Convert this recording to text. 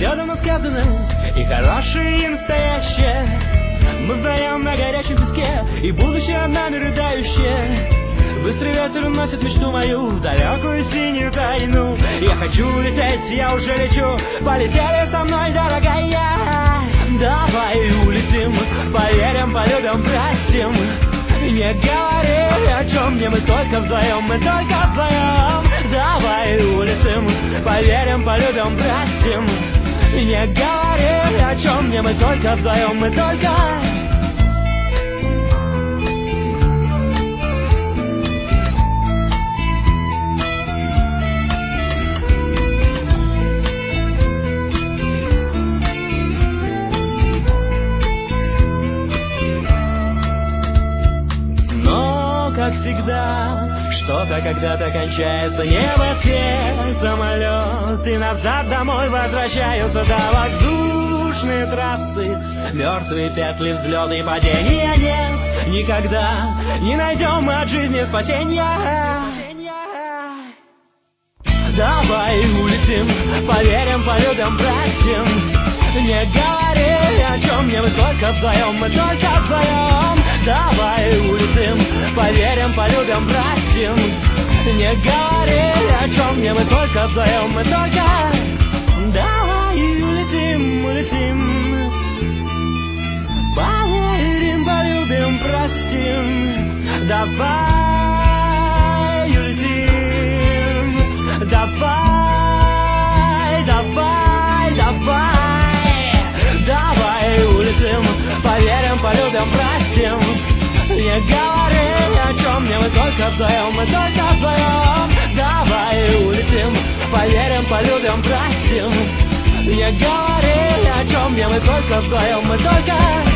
все давно сказано, и хорошее, и настоящее. Мы вдвоем на горячем песке, и будущее нами рыдающее. Быстрый ветер уносит мечту мою в далекую синюю тайну. Я хочу лететь, я уже лечу. Полетели со мной, дорогая. Давай улетим, поверим, полюбим, простим. Не говори о чем мне, мы только вдвоем, мы только вдвоем. Давай улетим, поверим, полюбим, простим. Не говори о чем мне, мы только вдвоем, мы только. Как всегда, что-то когда-то кончается. Небо, свет, самолет, и назад домой возвращаются. Да, воздушные трассы, мертвые петли, взлеты и падения. Нет, никогда не найдем мы от жизни спасения. Давай улетим, поверим, полюбим, простим. Не говори о чем мне, мы только вдвоем, мы только вдвоем. Давай улетим, поверим, полюбим, простим. Не говори о чем мне, мы только вдвоем, мы только. Давай улетим, улетим. Поверим, полюбим, простим. Давай улетим. Давай, давай, давай. Давай улетим, поверим, полюбим, простим. Не говори о чем мне, мы только вдвоем, мы только вдвоем. Давай улетим, поверим, полюбим, простим. Не говори о чем мне, мы только вдвоем, мы только.